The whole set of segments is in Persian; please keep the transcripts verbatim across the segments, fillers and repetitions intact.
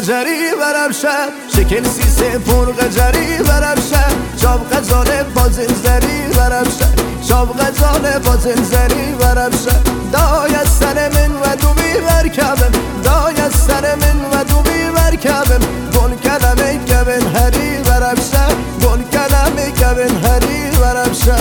قجری برمشه شکل سیسه پر قجری برمشه شاب غزاله بازن زری برمشه شاب غزاله بازن زری برمشه دای از سر من و دومی برکبم دای از سر من و دومی برکبم گل کلمه گبن هری برمشه گل کلمه گبن هری برمشه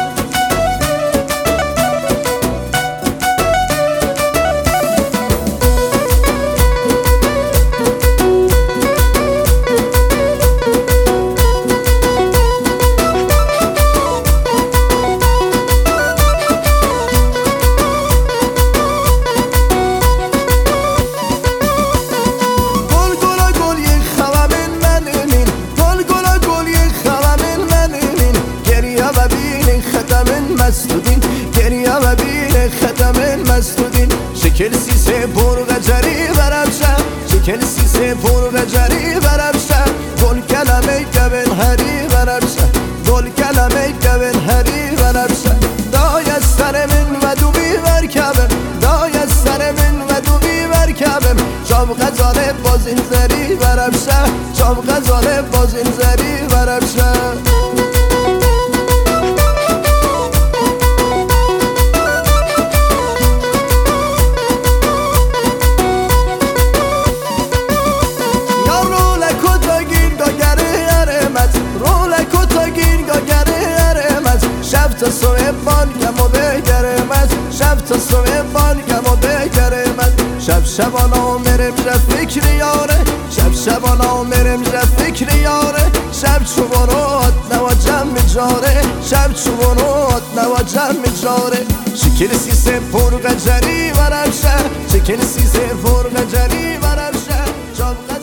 مستودین گریه و بین ختم مستودین شکل سیسه پر قجری برمشه شکل سیسه پر قجری برمشه گل کلمه گبن هری برمشه گل کلمه گبن هری برمشه دای از سر من و دومی برکبم دای از سر من و دومی برکبم شاب غزاله بازین زری برمشه شاب غزاله بازین زری برمشه تا صبح بانگم و بگرمت شب تا صبح بانگم و بگرمت شب شبانا مرم ج فکر یاره شب شبانا مرم ج فکر یاره شب چوبانات نوا جمع جاره شب چوبانات نوا جمع جاره شکل سیسه پر قجری برمشه شکل سیسه پر قجری برمشه